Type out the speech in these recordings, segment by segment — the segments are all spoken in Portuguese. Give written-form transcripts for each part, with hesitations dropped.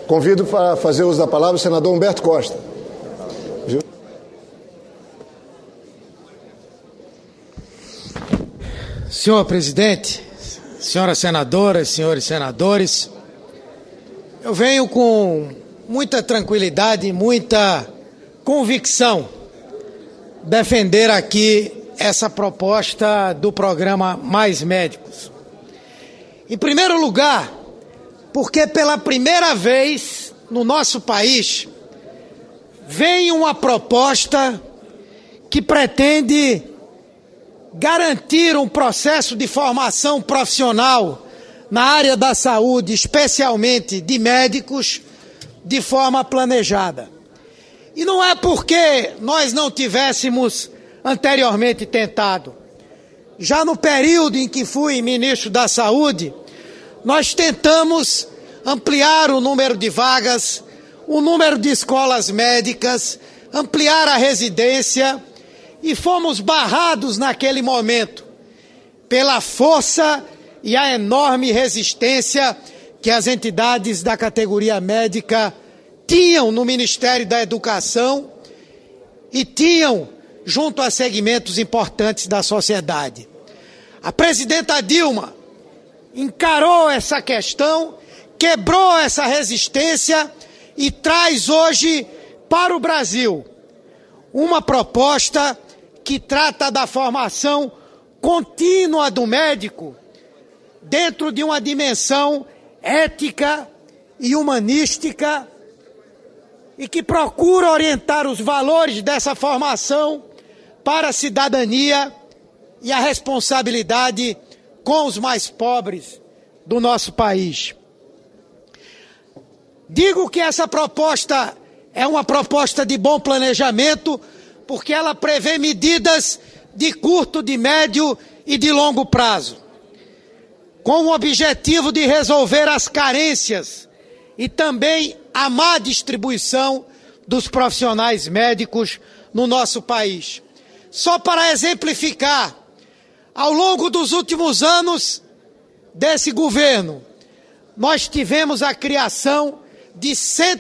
Convido para fazer uso da palavra o senador Humberto Costa. Senhor presidente, senhoras senadoras, senhores senadores, eu venho com muita tranquilidade e muita convicção defender aqui essa proposta do programa Mais Médicos. Em primeiro lugar, porque pela primeira vez no nosso país vem uma proposta que pretende garantir um processo de formação profissional na área da saúde, especialmente de médicos, de forma planejada. E não é porque nós não tivéssemos anteriormente tentado. Já no período em que fui ministro da Saúde, nós tentamos ampliar o número de vagas, o número de escolas médicas, ampliar a residência, e fomos barrados naquele momento pela força e a enorme resistência que as entidades da categoria médica tinham no Ministério da Educação e tinham junto a segmentos importantes da sociedade. A presidenta Dilma encarou essa questão, quebrou essa resistência e traz hoje para o Brasil uma proposta que trata da formação contínua do médico dentro de uma dimensão ética e humanística e que procura orientar os valores dessa formação para a cidadania e a responsabilidade com os mais pobres do nosso país. Digo que essa proposta é uma proposta de bom planejamento porque ela prevê medidas de curto, de médio e de longo prazo, com o objetivo de resolver as carências e também a má distribuição dos profissionais médicos no nosso país. Só para exemplificar, ao longo dos últimos anos desse governo, nós tivemos a criação de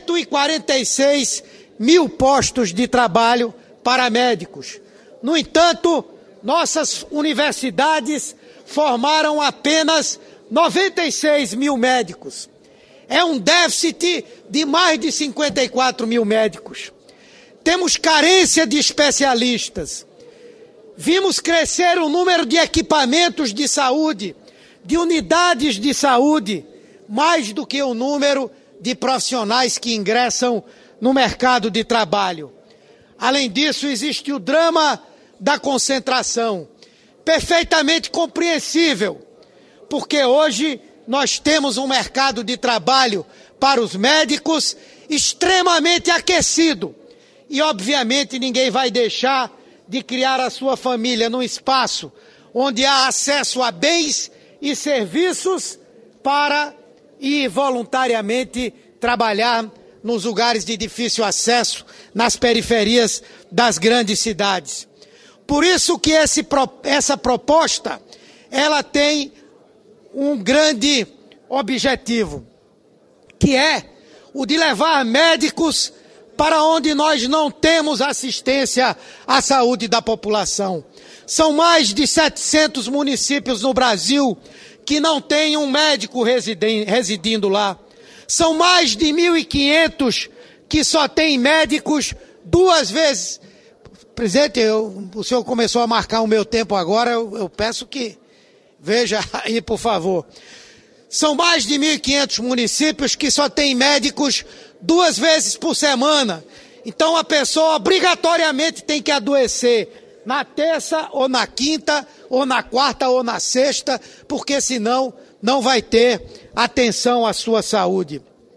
146 mil postos de trabalho para médicos. No entanto, nossas universidades formaram apenas 96 mil médicos. É um déficit de mais de 54 mil médicos. Temos carência de especialistas. Vimos crescer o número de equipamentos de saúde, de unidades de saúde, mais do que o número de profissionais que ingressam no mercado de trabalho. Além disso, existe o drama da concentração, perfeitamente compreensível, porque hoje nós temos um mercado de trabalho para os médicos extremamente aquecido e, obviamente, ninguém vai deixar de criar a sua família num espaço onde há acesso a bens e serviços para ir voluntariamente trabalhar nos lugares de difícil acesso, nas periferias das grandes cidades. Por isso que essa proposta, ela tem um grande objetivo, que é o de levar médicos para onde nós não temos assistência à saúde da população. São mais de 700 municípios no Brasil que não têm um médico residindo lá. São mais de 1.500 que só têm médicos 2 vezes. Presidente, o senhor começou a marcar o meu tempo agora, eu peço que veja aí, por favor. São mais de 1.500 municípios que só têm médicos 2 vezes por semana. Então a pessoa obrigatoriamente tem que adoecer na terça ou na quinta, ou na quarta ou na sexta, porque senão não vai ter atenção à sua saúde.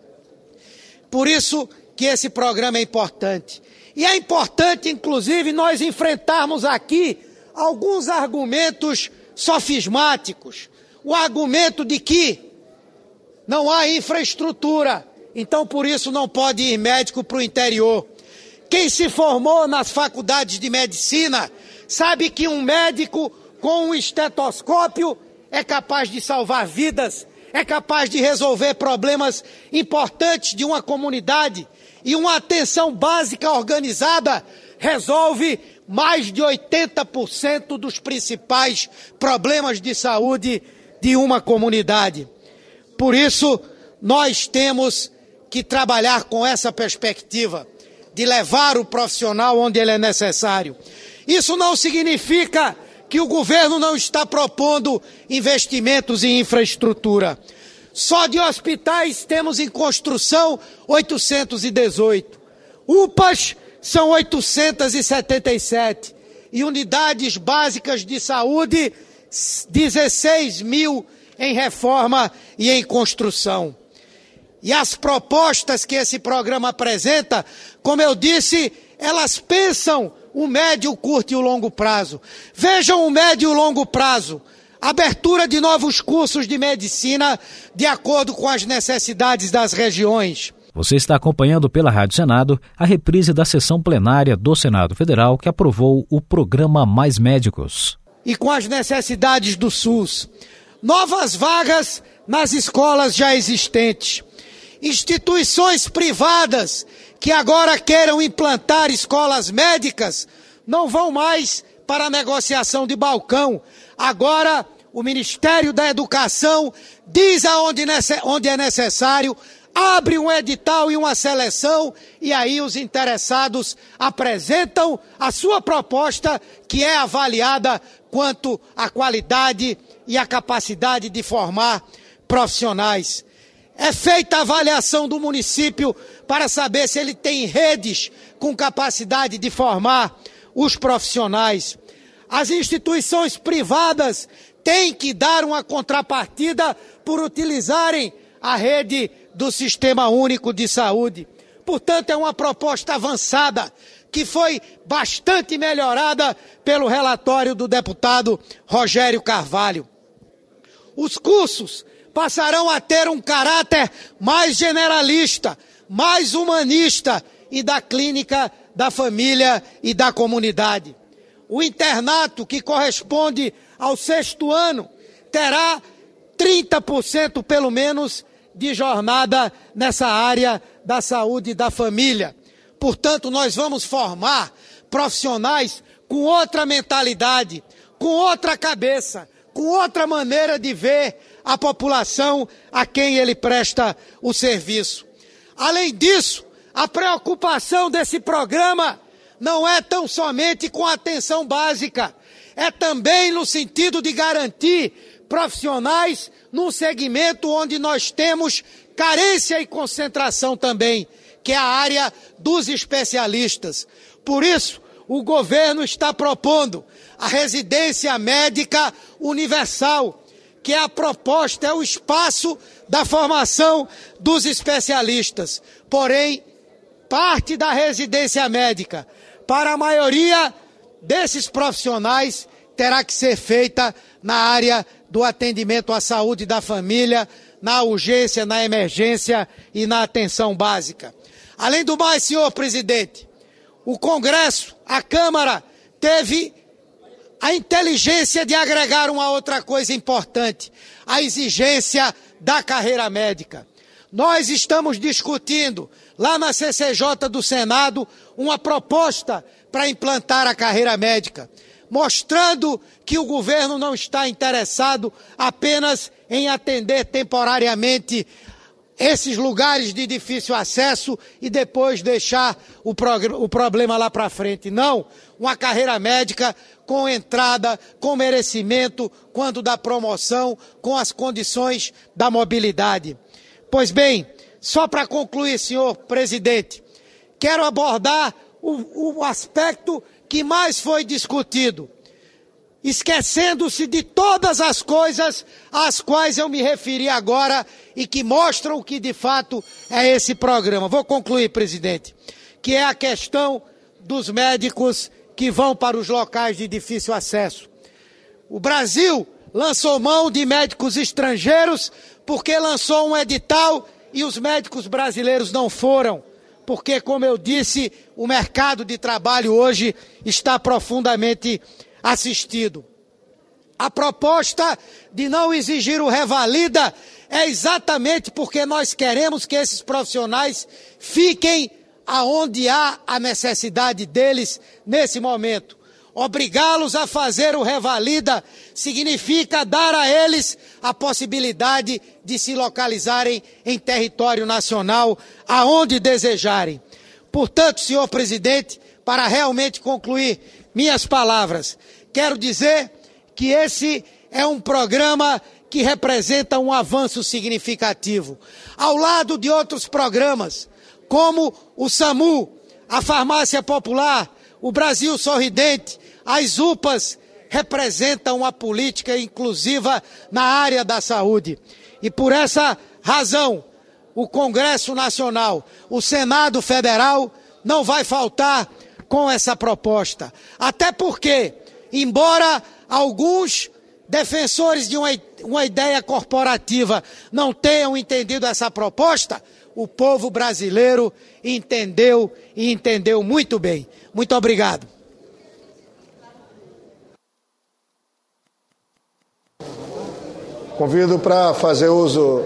Por isso que esse programa é importante. E é importante, inclusive, nós enfrentarmos aqui alguns argumentos sofismáticos. O argumento de que não há infraestrutura, então por isso não pode ir médico para o interior. Quem se formou nas faculdades de medicina sabe que um médico com um estetoscópio é capaz de salvar vidas, é capaz de resolver problemas importantes de uma comunidade, e uma atenção básica organizada resolve mais de 80% dos principais problemas de saúde de uma comunidade. Por isso, nós temos que trabalhar com essa perspectiva de levar o profissional onde ele é necessário. Isso não significa que o governo não está propondo investimentos em infraestrutura. Só de hospitais temos em construção 818. UPAs são 877. E unidades básicas de saúde, 16 mil em reforma e em construção. E as propostas que esse programa apresenta, como eu disse, elas pensam o médio, o curto e o longo prazo. Vejam o médio e o longo prazo. Abertura de novos cursos de medicina de acordo com as necessidades das regiões. Você está acompanhando pela Rádio Senado a reprise da sessão plenária do Senado Federal que aprovou o programa Mais Médicos. E com as necessidades do SUS. Novas vagas nas escolas já existentes. Instituições privadas que agora queiram implantar escolas médicas não vão mais para a negociação de balcão. Agora, o Ministério da Educação diz onde é necessário, abre um edital e uma seleção, e aí os interessados apresentam a sua proposta, que é avaliada quanto à qualidade e à capacidade de formar profissionais. É feita a avaliação do município para saber se ele tem redes com capacidade de formar os profissionais. As instituições privadas têm que dar uma contrapartida por utilizarem a rede do Sistema Único de Saúde. Portanto, é uma proposta avançada que foi bastante melhorada pelo relatório do deputado Rogério Carvalho. Os cursos passarão a ter um caráter mais generalista, mais humanista e da clínica, da família e da comunidade. O internato, que corresponde ao 6º ano, terá 30% pelo menos de jornada nessa área da saúde e da família. Portanto, nós vamos formar profissionais com outra mentalidade, com outra cabeça, com outra maneira de ver a população a quem ele presta o serviço. Além disso, a preocupação desse programa não é tão somente com a atenção básica, é também no sentido de garantir profissionais num segmento onde nós temos carência e concentração também, que é a área dos especialistas. Por isso, o governo está propondo a residência médica universal, que é a proposta, é o espaço da formação dos especialistas. Porém, parte da residência médica para a maioria desses profissionais terá que ser feita na área do atendimento à saúde da família, na urgência, na emergência e na atenção básica. Além do mais, senhor presidente, o Congresso, a Câmara, teve a inteligência de agregar uma outra coisa importante, a exigência da carreira médica. Nós estamos discutindo lá na CCJ do Senado uma proposta para implantar a carreira médica, mostrando que o governo não está interessado apenas em atender temporariamente esses lugares de difícil acesso e depois deixar o problema lá para frente. Não, uma carreira médica com entrada, com merecimento, quando da promoção, com as condições da mobilidade. Pois bem, só para concluir, senhor presidente, quero abordar o aspecto que mais foi discutido, esquecendo-se de todas as coisas às quais eu me referi agora e que mostram o que de fato é esse programa. Vou concluir, presidente, que é a questão dos médicos que vão para os locais de difícil acesso. O Brasil lançou mão de médicos estrangeiros porque lançou um edital e os médicos brasileiros não foram, porque, como eu disse, o mercado de trabalho hoje está profundamente assistido. A proposta de não exigir o revalida é exatamente porque nós queremos que esses profissionais fiquem aonde há a necessidade deles nesse momento. Obrigá-los a fazer o revalida significa dar a eles a possibilidade de se localizarem em território nacional aonde desejarem. Portanto, senhor presidente, para realmente concluir minhas palavras, quero dizer que esse é um programa que representa um avanço significativo. Ao lado de outros programas, como o SAMU, a Farmácia Popular, o Brasil Sorridente, as UPAs, representam uma política inclusiva na área da saúde. E por essa razão, o Congresso Nacional, o Senado Federal, não vai faltar com essa proposta. Até porque, embora alguns defensores de uma ideia corporativa não tenham entendido essa proposta, o povo brasileiro entendeu e entendeu muito bem. Muito obrigado. Convido para fazer uso.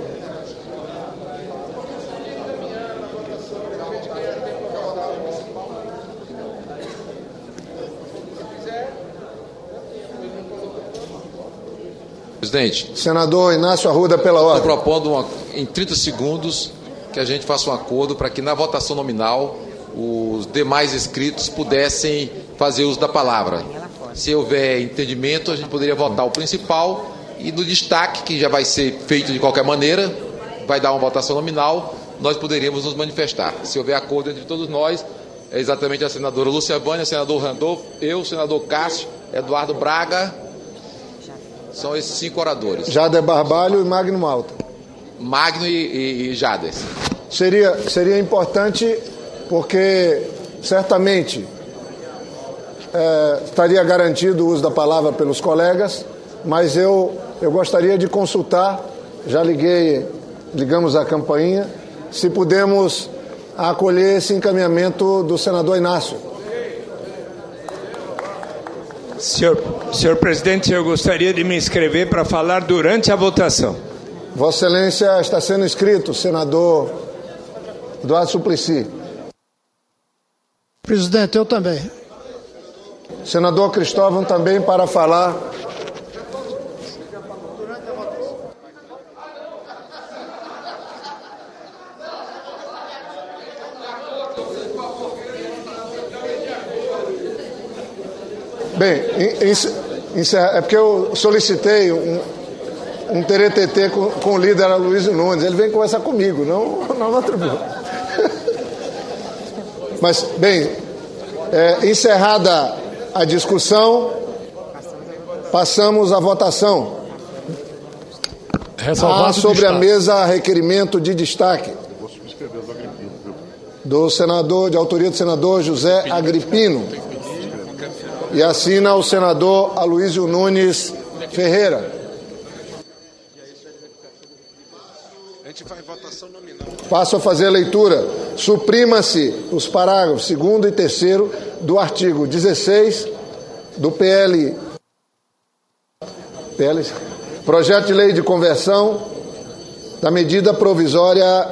Presidente. Senador Inácio Arruda, pela ordem. Estou propondo em 30 segundos que a gente faça um acordo para que na votação nominal os demais inscritos pudessem fazer uso da palavra. Se houver entendimento, a gente poderia votar o principal e no destaque, que já vai ser feito de qualquer maneira, vai dar uma votação nominal, nós poderíamos nos manifestar. Se houver acordo entre todos nós, é exatamente a senadora Lúcia Bânia, senador Randolfo, eu, senador Cássio, Eduardo Braga, são esses 5 oradores. Jader Barbalho e Magno Malta. Magno e Jader. Seria importante porque certamente estaria garantido o uso da palavra pelos colegas, mas eu gostaria de consultar, já ligamos a campainha, se pudemos acolher esse encaminhamento do senador Inácio. Senhor presidente, eu gostaria de me inscrever para falar durante a votação. Vossa Excelência está sendo inscrito, senador Eduardo Suplicy. Presidente, eu também. Senador Cristóvão também para falar. Bem, é porque eu solicitei um TRTT com o líder Aloysio Nunes. Ele vem conversar comigo, não na tribuna. Mas, bem, encerrada a discussão, passamos à votação. Há sobre a mesa requerimento de destaque do senador, de autoria do senador José Agripino. E assina o senador Aloysio Nunes Ferreira. A gente faz votação nominal. Passo a fazer a leitura. Suprima-se os parágrafos 2º e 3º do artigo 16 do PL. Projeto de Lei de Conversão da Medida Provisória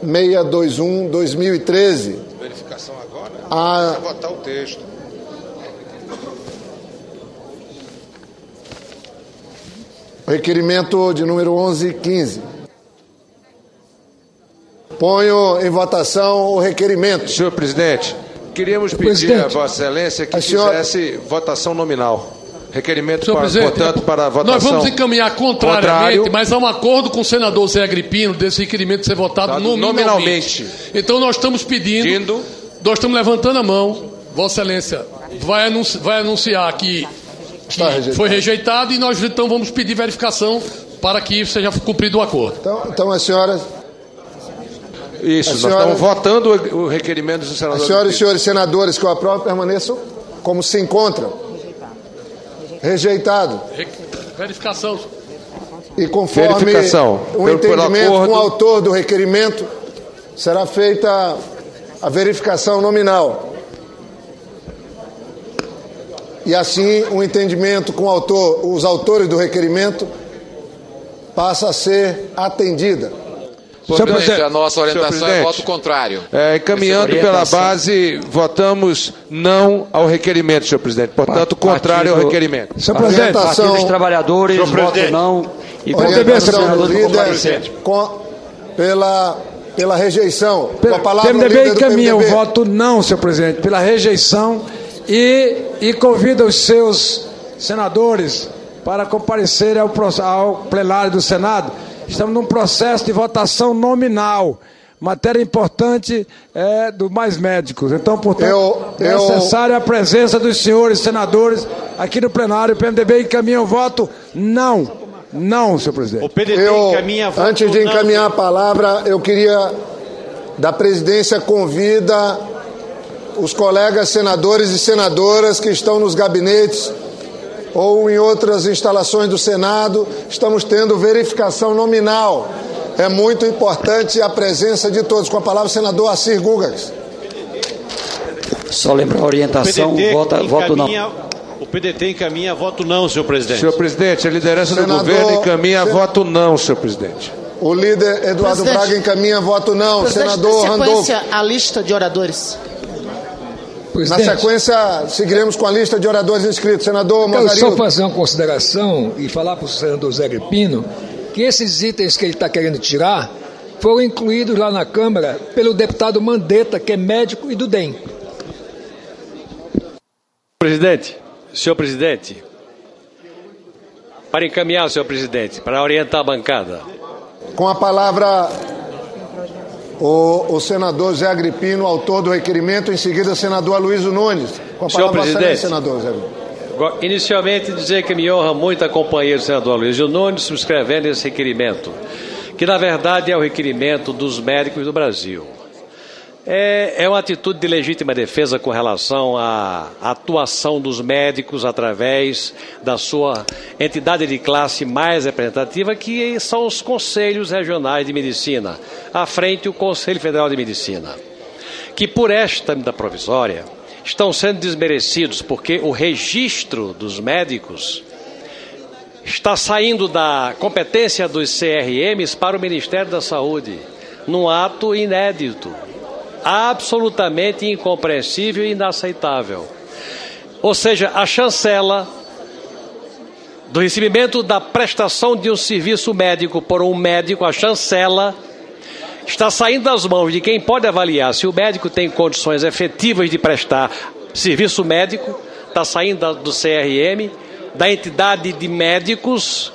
621/2013. Verificação agora? Vamos votar o texto. Requerimento de número 1115. Ponho em votação o requerimento. Senhor presidente, queríamos pedir a Vossa Excelência que fizesse votação nominal. Requerimento, portanto, para a votação. Nós vamos encaminhar contrariamente, mas há um acordo com o senador Zé Agripino desse requerimento ser votado nominalmente. Então nós estamos pedindo, nós estamos levantando a mão, Vossa Excelência vai anunciar que foi rejeitado e nós então vamos pedir verificação para que seja cumprido o acordo. Então as senhoras... Isso, nós estamos votando o requerimento do senador. As senhoras e senhores senadores que eu aprovo permaneçam como se encontram. Rejeitado. Verificação. E conforme o entendimento com o autor do requerimento, será feita a verificação nominal. e assim o entendimento com os autores do requerimento passa a ser atendida. Senhor presidente, a nossa orientação é voto contrário. Encaminhando pela base, votamos não ao requerimento, senhor presidente. Portanto, contrário ao requerimento. Senhor presidente, Partido dos Trabalhadores, voto não. E orientação do líder pela rejeição. Com a palavra, PMDB encaminha o voto não, senhor presidente, pela rejeição e convida os seus senadores para comparecerem ao plenário do Senado. Estamos num processo de votação nominal. Matéria importante do Mais Médicos. Então, portanto, é necessária a presença dos senhores senadores aqui no plenário. O PMDB encaminha o voto não. Não, senhor presidente. O PDT encaminha voto antes de encaminhar a palavra, eu queria, da presidência, convida os colegas senadores e senadoras que estão nos gabinetes ou em outras instalações do Senado. Estamos tendo verificação nominal. É muito importante a presença de todos. Com a palavra, o senador Assir Gugas. Só lembrar a orientação, voto não. O PDT encaminha voto não, senhor presidente. Senhor presidente, a liderança do governo encaminha voto não, senhor presidente. O líder Eduardo Braga encaminha voto não. Senador Randolfo. A lista de oradores. Presidente, na sequência, seguiremos com a lista de oradores inscritos. Senador Mozarildo. Eu quero só fazer uma consideração e falar para o senador Zé Agripino que esses itens que ele está querendo tirar foram incluídos lá na Câmara pelo deputado Mandetta, que é médico e do DEM. Senhor presidente, para encaminhar, senhor presidente, para orientar a bancada. Com a palavra, o senador Zé Agripino, autor do requerimento, em seguida o senador Aloysio Nunes. Com a palavra, senhor presidente, senador Zé Agripino. Inicialmente dizer que me honra muito a companhia do senador Aloysio Nunes subscrevendo esse requerimento, que na verdade é o requerimento dos médicos do Brasil. É uma atitude de legítima defesa com relação à atuação dos médicos através da sua entidade de classe mais representativa, que são os Conselhos Regionais de Medicina, à frente o Conselho Federal de Medicina, que por esta medida provisória estão sendo desmerecidos, porque o registro dos médicos está saindo da competência dos CRMs para o Ministério da Saúde, num ato inédito, absolutamente incompreensível e inaceitável. Ou seja, a chancela do recebimento da prestação de um serviço médico por um médico, a chancela, está saindo das mãos de quem pode avaliar se o médico tem condições efetivas de prestar serviço médico, está saindo do CRM, da entidade de médicos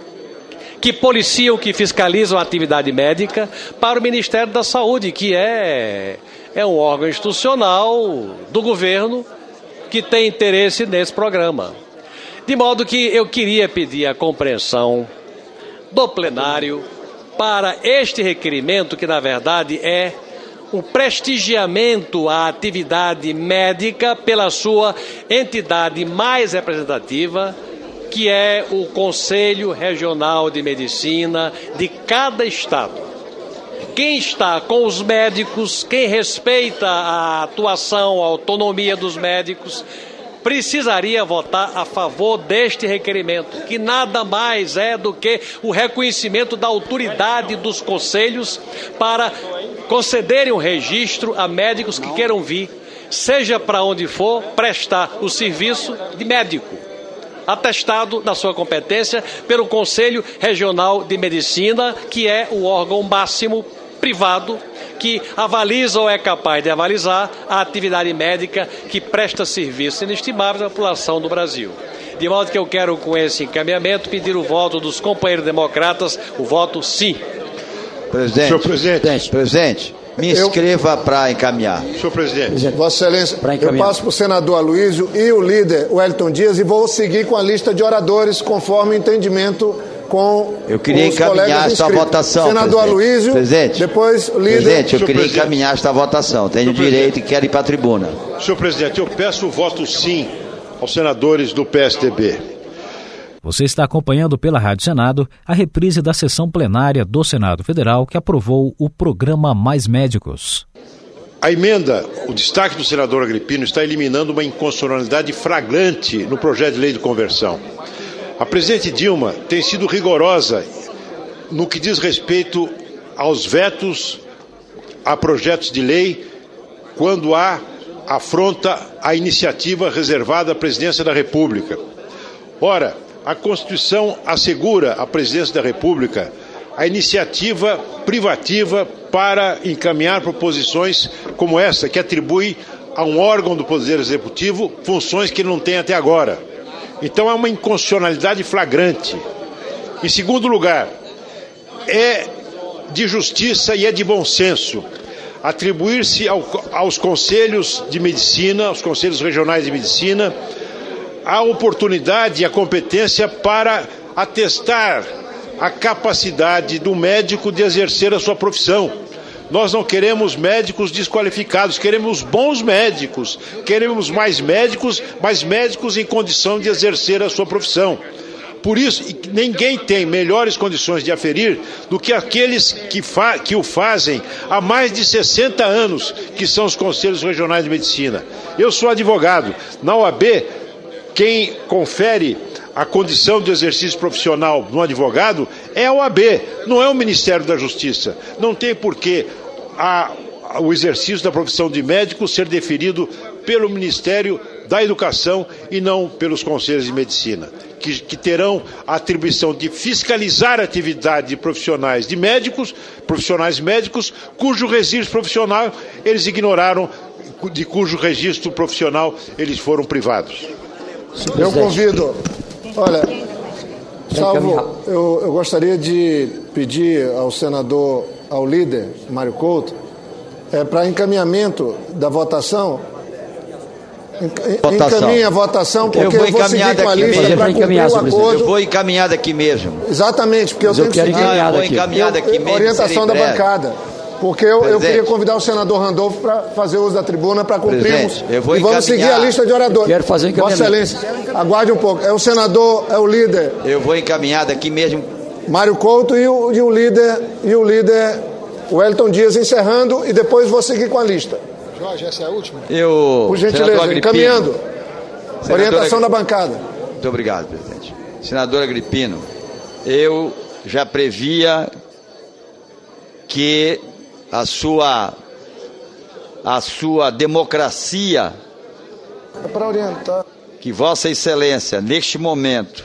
que policiam, que fiscalizam a atividade médica, para o Ministério da Saúde, que é um órgão institucional do governo que tem interesse nesse programa. De modo que eu queria pedir a compreensão do plenário para este requerimento, que na verdade é o prestigiamento à atividade médica pela sua entidade mais representativa, que é o Conselho Regional de Medicina de cada estado. Quem está com os médicos, quem respeita a atuação, a autonomia dos médicos, precisaria votar a favor deste requerimento, que nada mais é do que o reconhecimento da autoridade dos conselhos para concederem um registro a médicos que queiram vir, seja para onde for, prestar o serviço de médico, atestado da sua competência pelo Conselho Regional de Medicina, que é o órgão máximo privado que avaliza ou é capaz de avalizar a atividade médica que presta serviço inestimável à população do Brasil. De modo que eu quero, com esse encaminhamento, pedir o voto dos companheiros democratas, o voto sim. Senhor presidente, me inscreva para encaminhar. Senhor presidente. Vossa Excelência, eu passo para o senador Aloysio e o líder Wellington Dias e vou seguir com a lista de oradores conforme o entendimento com eu queria os encaminhar esta votação. Senador Aloysio, depois o líder. Presidente, eu queria encaminhar esta votação. Tenho direito e quero ir para a tribuna. Senhor presidente, eu peço o voto sim aos senadores do PSDB. Você está acompanhando pela Rádio Senado a reprise da sessão plenária do Senado Federal que aprovou o programa Mais Médicos. A emenda, o destaque do senador Agripino, está eliminando uma inconstitucionalidade flagrante no projeto de lei de conversão. A presidente Dilma tem sido rigorosa no que diz respeito aos vetos a projetos de lei quando há afronta à iniciativa reservada à presidência da República. Ora, a Constituição assegura à presidência da República a iniciativa privativa para encaminhar proposições como essa, que atribui a um órgão do Poder Executivo funções que ele não tem até agora. Então é uma inconstitucionalidade flagrante. Em segundo lugar, é de justiça e é de bom senso atribuir-se aos conselhos de medicina, aos conselhos regionais de medicina, a oportunidade e a competência para atestar a capacidade do médico de exercer a sua profissão. Nós não queremos médicos desqualificados, queremos bons médicos, queremos mais médicos, mas médicos em condição de exercer a sua profissão. Por isso, ninguém tem melhores condições de aferir do que aqueles que o fazem há mais de 60 anos, que são os Conselhos Regionais de Medicina. Eu sou advogado. Na OAB, quem confere a condição de exercício profissional no advogado é a OAB, não é o Ministério da Justiça. Não tem por que o exercício da profissão de médico ser deferido pelo Ministério da Educação e não pelos Conselhos de Medicina, que terão a atribuição de fiscalizar a atividade de profissionais médicos, cujo registro profissional eles ignoraram, de cujo registro profissional eles foram privados. Eu convido, olha, salvo, eu gostaria de pedir ao senador, ao líder Mário Couto, para encaminhamento da votação, encaminha a votação, porque eu vou seguir com a lista para cumprir o acordo. Eu vou encaminhar daqui mesmo. Exatamente, porque eu tenho que seguir a orientação da bancada. Porque eu queria convidar o senador Randolfo para fazer uso da tribuna para cumprirmos. E vamos seguir a lista de oradores. Quero fazer encaminhamento. Vossa Excelência, aguarde um pouco. É o senador, é o líder. Eu vou encaminhar daqui mesmo. Mário Couto e o líder Wellington Dias encerrando, e depois vou seguir com a lista. Jorge, essa é a última? Por gentileza, encaminhando. Orientação da bancada. Muito obrigado, presidente. Senador Agripino, eu já previa que a sua democracia, para orientar, que Vossa Excelência, neste momento,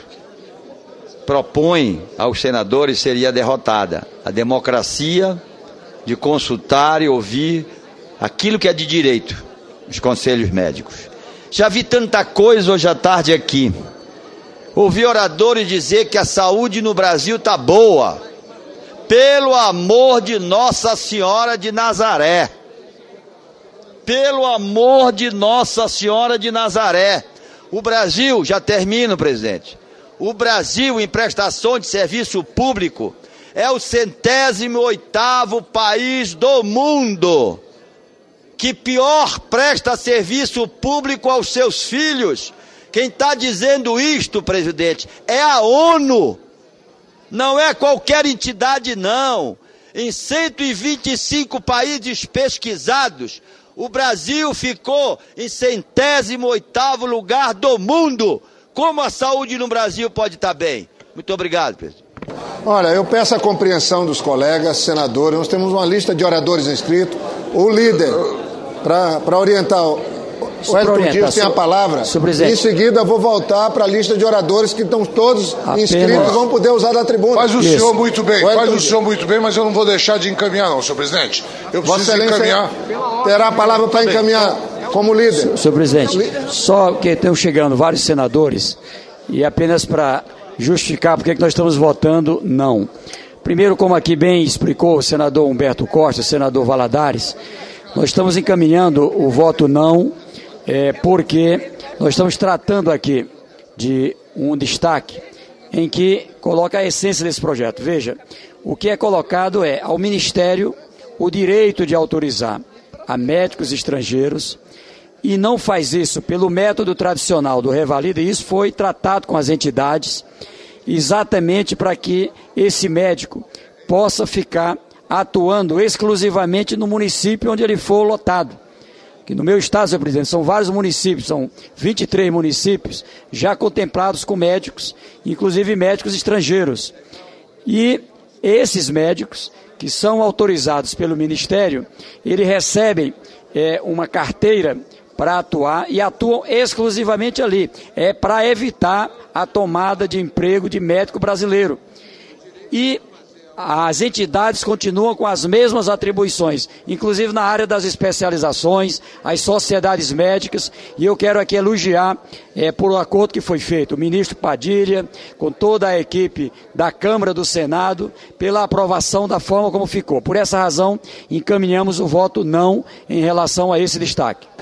propõe aos senadores, seria derrotada. A democracia de consultar e ouvir aquilo que é de direito, os conselhos médicos. Já vi tanta coisa hoje à tarde aqui. Ouvi oradores dizer que a saúde no Brasil está boa. Pelo amor de Nossa Senhora de Nazaré. Pelo amor de Nossa Senhora de Nazaré. O Brasil, já termino, presidente. O Brasil, em prestação de serviço público, é o 108º país do mundo que pior presta serviço público aos seus filhos. Quem está dizendo isto, presidente, é a ONU. Não é qualquer entidade, não. Em 125 países pesquisados, o Brasil ficou em 108º lugar do mundo. Como a saúde no Brasil pode estar bem? Muito obrigado, presidente. Olha, eu peço a compreensão dos colegas senadores. Nós temos uma lista de oradores inscritos. O líder, para orientar... O Wellington Dias tem a palavra. Em seguida, vou voltar para a lista de oradores que estão todos inscritos e vão poder usar da tribuna. Faz o senhor muito bem, mas eu não vou deixar de encaminhar, não, senhor presidente. Eu preciso encaminhar. Terá a palavra para encaminhar como líder. Senhor presidente, só que estão chegando vários senadores e apenas para justificar porque que nós estamos votando não. Primeiro, como aqui bem explicou o senador Humberto Costa, o senador Valadares, nós estamos encaminhando o voto não. Porque nós estamos tratando aqui de um destaque em que coloca a essência desse projeto. Veja, o que é colocado é ao Ministério o direito de autorizar a médicos estrangeiros e não faz isso pelo método tradicional do revalida, e isso foi tratado com as entidades exatamente para que esse médico possa ficar atuando exclusivamente no município onde ele for lotado. Que no meu estado, senhor presidente, são vários municípios, são 23 municípios já contemplados com médicos, inclusive médicos estrangeiros. E esses médicos, que são autorizados pelo Ministério, eles recebem uma carteira para atuar e atuam exclusivamente ali. É para evitar a tomada de emprego de médico brasileiro. E as entidades continuam com as mesmas atribuições, inclusive na área das especializações, as sociedades médicas, e eu quero aqui elogiar por um acordo que foi feito, o ministro Padilha, com toda a equipe da Câmara do Senado, pela aprovação da forma como ficou. Por essa razão, encaminhamos o voto não em relação a esse destaque.